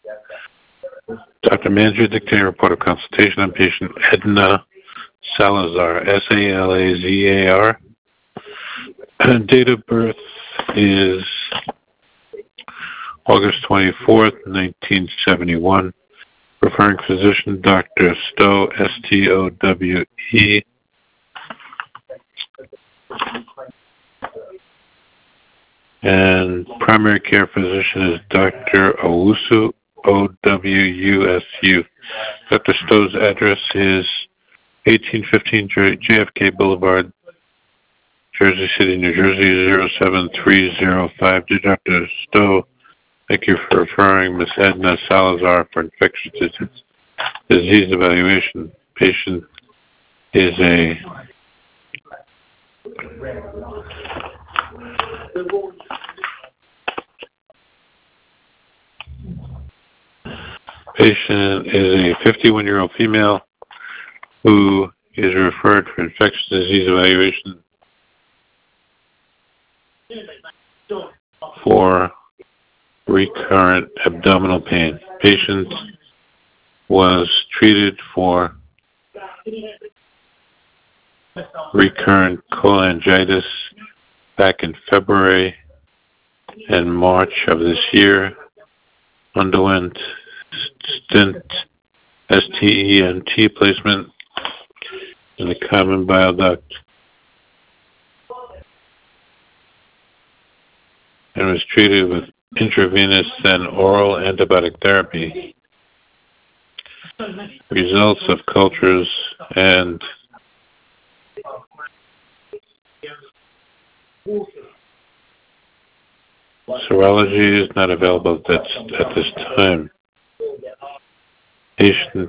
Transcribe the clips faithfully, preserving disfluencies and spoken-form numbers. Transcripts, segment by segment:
Doctor Mandry dictated report of consultation on patient Edna Salazar, S A L A Z A R. Date of birth is August twenty-fourth, nineteen seventy-one. Referring physician, Doctor Stowe, S T O W E. And primary care physician is Doctor Owusu, O W U S U. Doctor Stowe's address is eighteen fifteen J F K Boulevard, Jersey City, New Jersey, zero seven three zero five. Dear Doctor Stowe, thank you for referring Miss Edna Salazar for infectious disease, disease evaluation. Patient is a patient is a fifty-one-year-old female who is referred for infectious disease evaluation for recurrent abdominal pain. Patient was treated for recurrent cholangitis back in February and March of this year, underwent stent S T E N T placement in the common bile duct, and was treated with intravenous and oral antibiotic therapy. Results of cultures and serology is not available at, that, at this time. Patient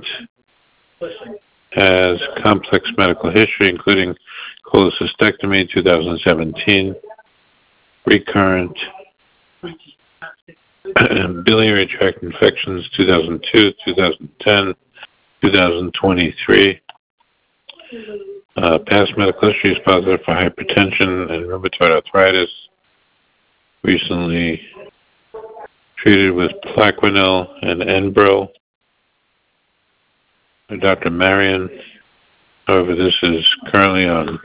has complex medical history, including cholecystectomy two thousand seventeen, recurrent biliary tract infections two thousand two, two thousand ten, two thousand twenty-three. Uh, past medical history is positive for hypertension and rheumatoid arthritis. Recently treated with Plaquenil and Enbrel by Doctor Marion. However, this is currently on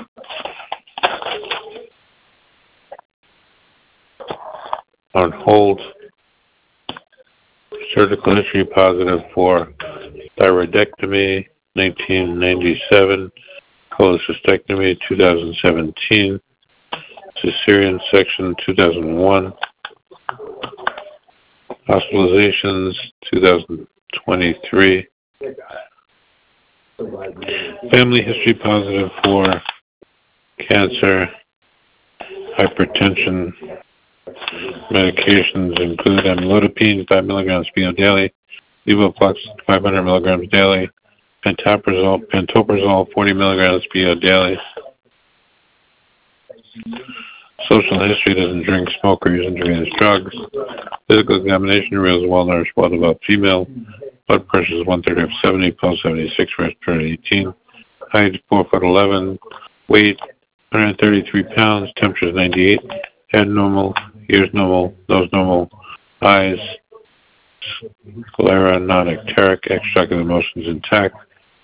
on hold. Surgical history positive for thyroidectomy nineteen ninety-seven, cholecystectomy two thousand seventeen, cesarean section two thousand one, hospitalizations two thousand twenty-three, family history positive for cancer, hypertension. Medications include amlodipine five milligrams p o daily, levofloxacin five hundred milligrams daily, pantoprazole, pantoprazole forty milligrams p o daily. Social history: doesn't drink, smoke, or use intravenous drugs. Physical examination reveals well-nourished, well-developed female. Blood pressure is one thirty over seventy, pulse seventy-six, respiratory eighteen. Height four foot eleven, weight one hundred thirty-three pounds, temperature is ninety-eight. Head normal, ears normal, nose normal, eyes sclera, non-icteric, extraocular motions intact.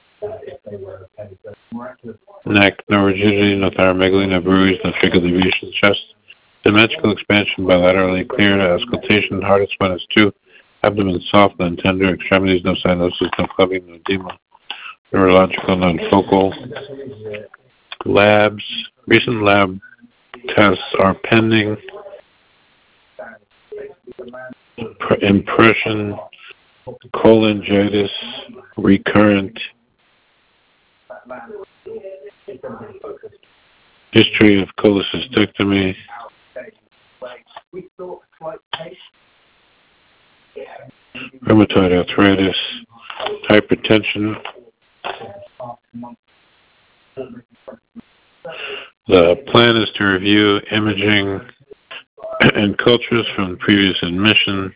Neck, no rigidity, no thyromegaly, no bruise, no tracheal deviation. Chest, symmetrical expansion bilaterally clear, auscultation, hardest one is two. Abdomen soft, non-tender, extremities, no cyanosis, no clubbing, no edema. Neurological, non-focal. Labs, recent lab tests are pending. Impression, cholangitis, recurrent. History of cholecystectomy. Rheumatoid arthritis, hypertension. The plan is to review imaging and cultures from previous admission,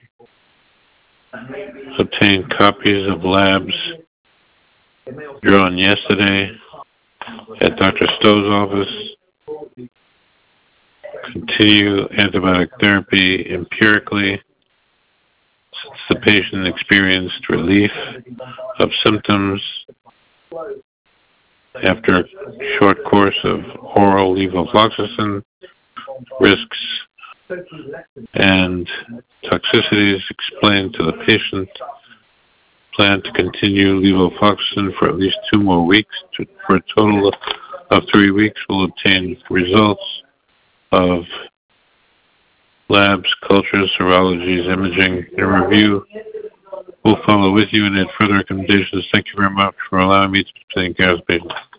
obtain copies of labs drawn yesterday at Doctor Stowe's office, continue antibiotic therapy empirically, Since the patient experienced relief of symptoms after a short course of oral levofloxacin, risks and toxicities explained to the patient, plan to continue levofloxacin for at least two more weeks. To, for a total of three weeks, will obtain results of labs, cultures, serologies, imaging, and review. We'll follow with you and add further recommendations. Thank you very much for allowing me to take care of the patient.